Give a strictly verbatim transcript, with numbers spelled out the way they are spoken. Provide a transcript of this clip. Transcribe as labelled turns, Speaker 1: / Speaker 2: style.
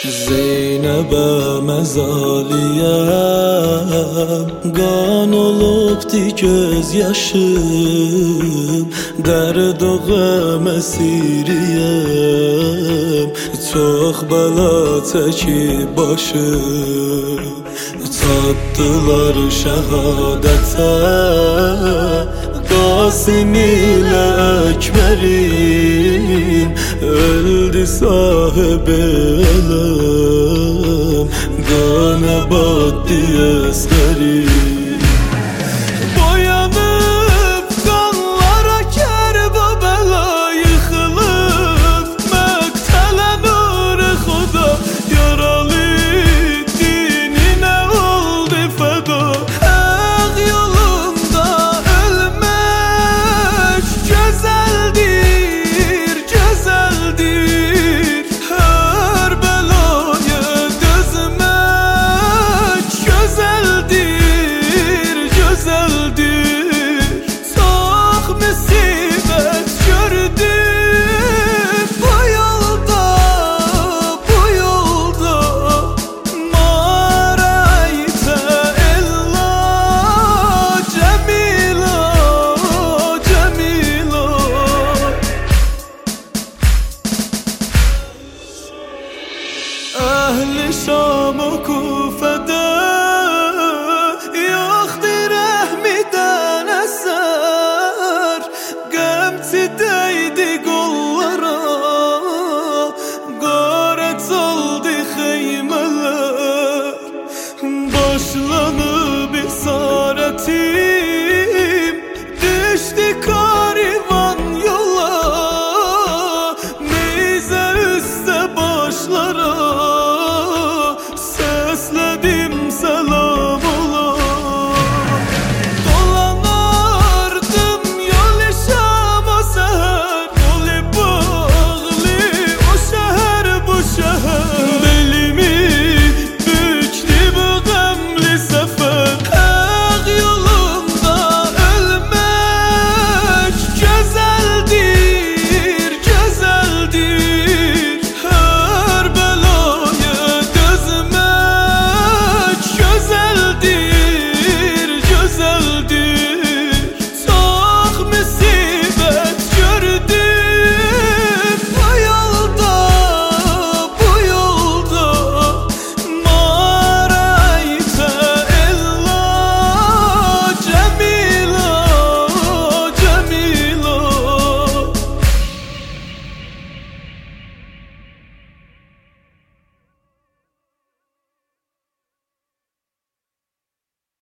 Speaker 1: Zeynəbəm əzaliyəm, qan olubdi göz yaşım, dərd o qəm əsiriyəm, çox bəla çəkib başım. Çatdılar şəhadətə, Qasım ilə Əkbərim, öldü sahib eləm, qana batdı əsgərim. Boyanıb qanlara Kərbəla yıxılıb, məqtələ nuri Xuda yaralı dininə oldu fəda. Ağ yolunda ölmək gözəldir, gözəldir. Hər bəlaya dözmək gözəldir, gözəldir. Çox müsibət gördüm bu yolda, bu yolda. Maraytə illa Cəmila, Cəmila. Əhl-i Şam, Kufə